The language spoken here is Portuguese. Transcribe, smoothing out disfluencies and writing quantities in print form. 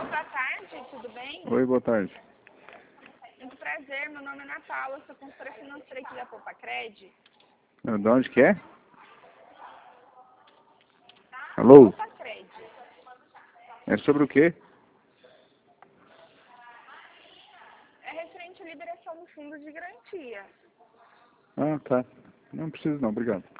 Boa tarde, tudo bem? Oi, boa tarde. Muito prazer, meu nome é Ana Paula, sou consultora financeira aqui da Popacred. De onde que é? Alô? Popacred. É sobre o quê? É referente à liberação do fundo de garantia. Ah, tá. Não preciso não, obrigado.